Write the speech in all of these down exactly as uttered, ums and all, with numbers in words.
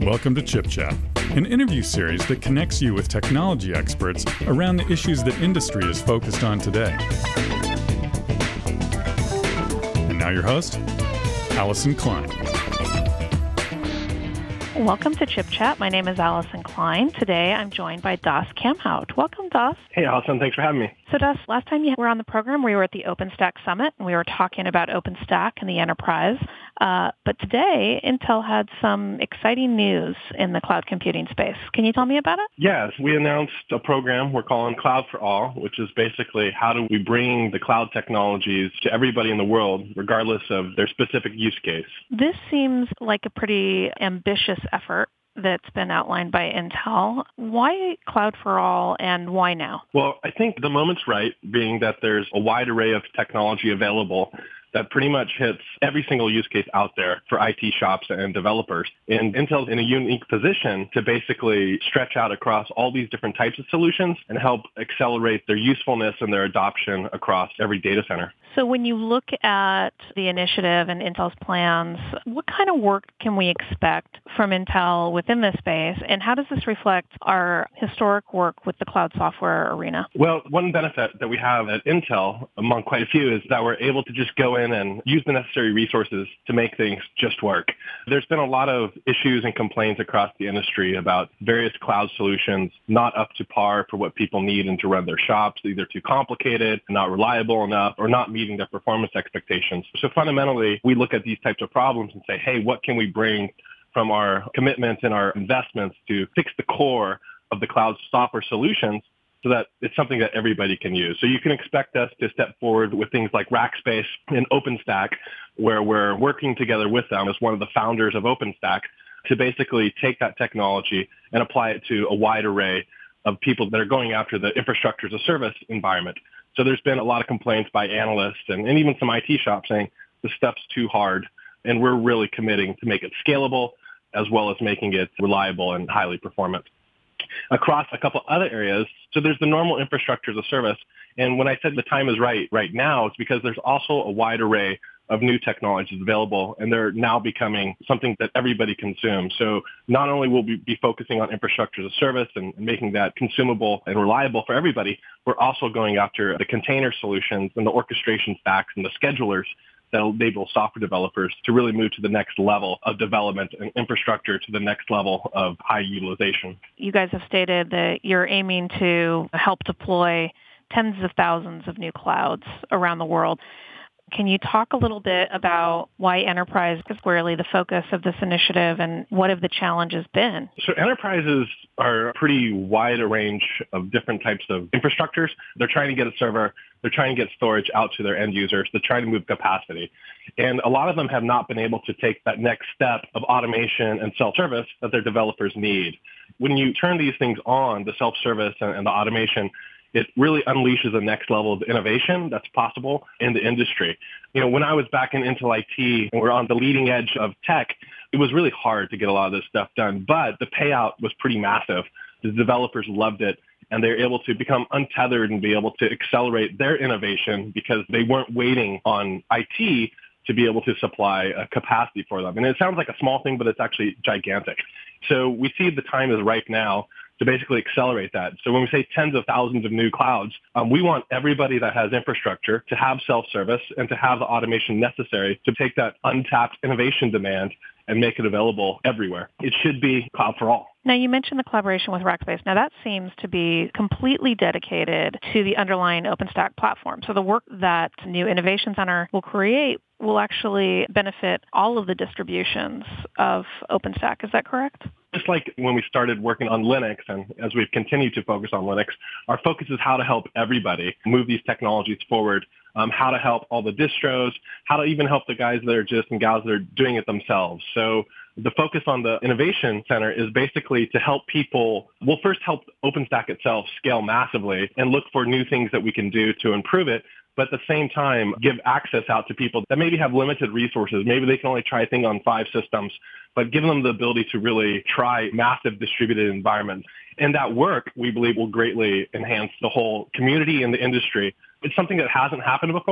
Welcome to Chip Chat, an interview series that connects you with technology experts around the issues that industry is focused on today. And now your host, Allison Klein. Welcome to Chip Chat. My name is Allison Klein. Today I'm joined by Das Kamhout. Welcome, Das. Hey, Allison. Thanks for having me. So, Das, last time you were on the program, we were at the OpenStack Summit, and we were talking about OpenStack and the enterprise. Uh, but today, Intel had some exciting news in the cloud computing space. Can you tell me about it? Yes. We announced a program we're calling Cloud for All, which is basically how do we bring the cloud technologies to everybody in the world, regardless of their specific use case. This seems like a pretty ambitious effort that's been outlined by Intel. Why Cloud for All and why now? Well, I think the moment's right, being that there's a wide array of technology available that pretty much hits every single use case out there for I T shops and developers. And Intel's in a unique position to basically stretch out across all these different types of solutions and help accelerate their usefulness and their adoption across every data center. So when you look at the initiative and Intel's plans, what kind of work can we expect from Intel within this space, and how does this reflect our historic work with the cloud software arena? Well, one benefit that we have at Intel, among quite a few, is that we're able to just go in and use the necessary resources to make things just work. There's been a lot of issues and complaints across the industry about various cloud solutions not up to par for what people need and to run their shops, either too complicated, not reliable enough, or not meeting their performance expectations. So fundamentally, we look at these types of problems and say, hey, what can we bring from our commitments and our investments to fix the core of the cloud software solutions so that it's something that everybody can use. So you can expect us to step forward with things like Rackspace and OpenStack, where we're working together with them as one of the founders of OpenStack to basically take that technology and apply it to a wide array of people that are going after the infrastructure as a service environment. So there's been a lot of complaints by analysts and, and even some I T shops saying the stuff's too hard, and we're really committing to make it scalable as well as making it reliable and highly performant. Across a couple other areas, so there's the normal infrastructure as a service, and when I said the time is right right now, it's because there's also a wide array of new technologies available, and they're now becoming something that everybody consumes. So not only will we be focusing on infrastructure as a service and making that consumable and reliable for everybody, we're also going after the container solutions and the orchestration stacks and the schedulers that enable software developers to really move to the next level of development and infrastructure to the next level of high utilization. You guys have stated that you're aiming to help deploy tens of thousands of new clouds around the world. Can you talk a little bit about why enterprise is squarely the focus of this initiative, and what have the challenges been? So enterprises are a pretty wide range of different types of infrastructures. They're trying to get a server. They're trying to get storage out to their end users. They're trying to move capacity. And a lot of them have not been able to take that next step of automation and self-service that their developers need. When you turn these things on, the self-service and, and the automation, it really unleashes the next level of innovation that's possible in the industry. You know, when I was back in Intel I T and we're on the leading edge of tech, it was really hard to get a lot of this stuff done, but the payout was pretty massive. The developers loved it, and they're able to become untethered and be able to accelerate their innovation because they weren't waiting on I T to be able to supply a capacity for them. And it sounds like a small thing, but it's actually gigantic. So we see the time is ripe now to basically accelerate that. So when we say tens of thousands of new clouds, um, we want everybody that has infrastructure to have self-service and to have the automation necessary to take that untapped innovation demand and make it available everywhere. It should be cloud for all. Now, you mentioned the collaboration with Rackspace. Now, that seems to be completely dedicated to the underlying OpenStack platform. So the work that New Innovation Center will create will actually benefit all of the distributions of OpenStack. Is that correct? Just like when we started working on Linux, and as we've continued to focus on Linux, our focus is how to help everybody move these technologies forward, um, how to help all the distros, how to even help the guys that are just and gals that are doing it themselves. So the focus on the Innovation Center is basically to help people, well, first help OpenStack itself scale massively and look for new things that we can do to improve it, but at the same time, give access out to people that maybe have limited resources. Maybe they can only try a thing on five systems, but give them the ability to really try massive distributed environments. And that work, we believe, will greatly enhance the whole community and the industry. It's something that hasn't happened before.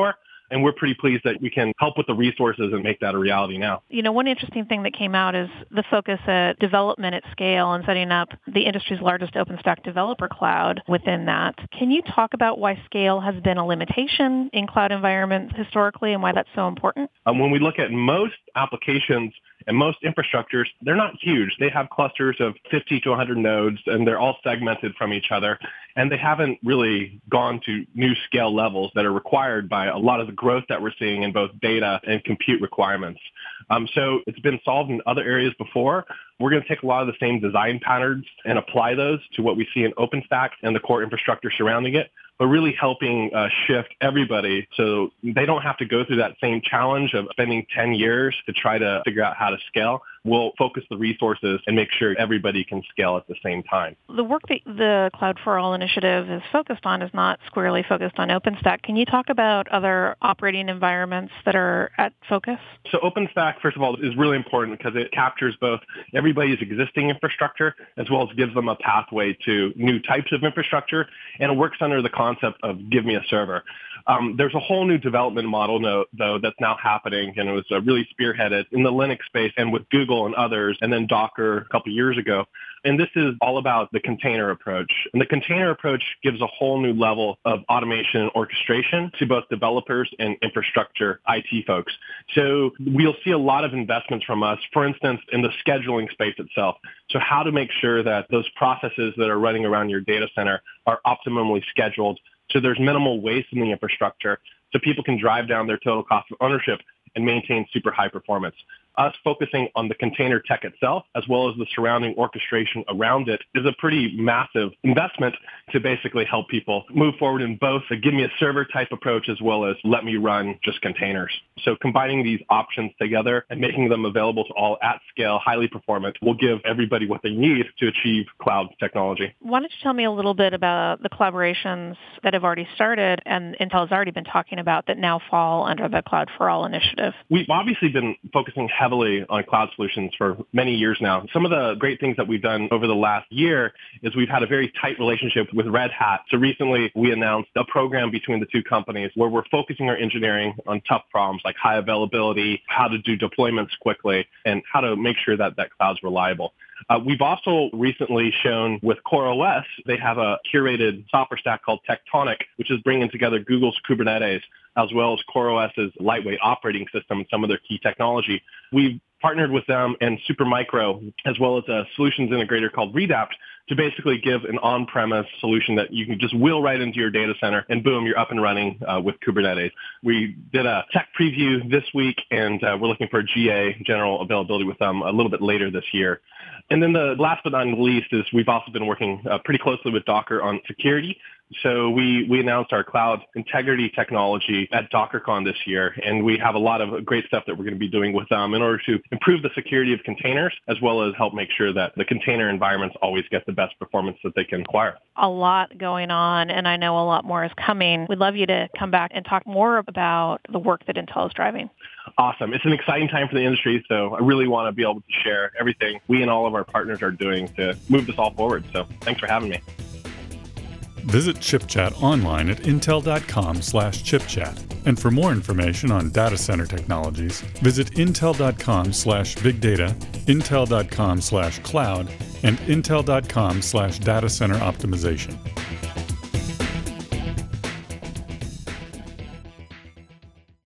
And we're pretty pleased that we can help with the resources and make that a reality now. You know, one interesting thing that came out is the focus at development at scale and setting up the industry's largest OpenStack developer cloud within that. Can you talk about why scale has been a limitation in cloud environments historically and why that's so important? Um, when we look at most applications and most infrastructures, they're not huge. They have clusters of fifty to one hundred nodes, and they're all segmented from each other. And they haven't really gone to new scale levels that are required by a lot of the growth that we're seeing in both data and compute requirements. Um, so it's been solved in other areas before. We're going to take a lot of the same design patterns and apply those to what we see in OpenStack and the core infrastructure surrounding it, but really helping uh, shift everybody so they don't have to go through that same challenge of spending ten years to try to figure out how to scale. We'll focus the resources and make sure everybody can scale at the same time. The work that the Cloud for All initiative is focused on is not squarely focused on OpenStack. Can you talk about other operating environments that are at focus? So OpenStack, first of all, is really important because it captures both everybody's existing infrastructure as well as gives them a pathway to new types of infrastructure, and it works under the concept of give me a server. Um, there's a whole new development model, no, though, that's now happening, and it was uh, really spearheaded in the Linux space and with Google and others, and then Docker a couple years ago. And this is all about the container approach. And the container approach gives a whole new level of automation and orchestration to both developers and infrastructure I T folks. So we'll see a lot of investments from us, for instance, in the scheduling space itself. So how to make sure that those processes that are running around your data center are optimally scheduled so there's minimal waste in the infrastructure so people can drive down their total cost of ownership and maintain super high performance. Us focusing on the container tech itself, as well as the surrounding orchestration around it, is a pretty massive investment to basically help people move forward in both a give me a server type approach as well as let me run just containers. So combining these options together and making them available to all at scale, highly performant, will give everybody what they need to achieve cloud technology. Why don't you tell me a little bit about the collaborations that have already started and Intel has already been talking about that now fall under the Cloud for All initiative? We've obviously been focusing heavily on cloud solutions for many years now. Some of the great things that we've done over the last year is we've had a very tight relationship with Red Hat. So recently we announced a program between the two companies where we're focusing our engineering on tough problems like high availability, how to do deployments quickly, and how to make sure that that cloud's reliable. Uh, we've also recently shown with CoreOS, they have a curated software stack called Tectonic, which is bringing together Google's Kubernetes as well as CoreOS's lightweight operating system and some of their key technology. We've partnered with them and Supermicro, as well as a solutions integrator called Redapt, to basically give an on-premise solution that you can just wheel right into your data center, and boom, you're up and running uh, with Kubernetes. We did a tech preview this week, and uh, we're looking for a G A, general availability, with them a little bit later this year. And then the last but not least is we've also been working uh, pretty closely with Docker on security. So we, we announced our cloud integrity technology at DockerCon this year, and we have a lot of great stuff that we're going to be doing with them in order to improve the security of containers, as well as help make sure that the container environments always get the best performance that they can acquire. A lot going on, and I know a lot more is coming. We'd love you to come back and talk more about the work that Intel is driving. Awesome. It's an exciting time for the industry, so I really want to be able to share everything we and all of our partners are doing to move this all forward. So thanks for having me. Visit ChipChat online at intel.com slash chipchat. And for more information on data center technologies, visit intel.com slash big data, intel.com slash cloud, and intel.com slash data center optimization.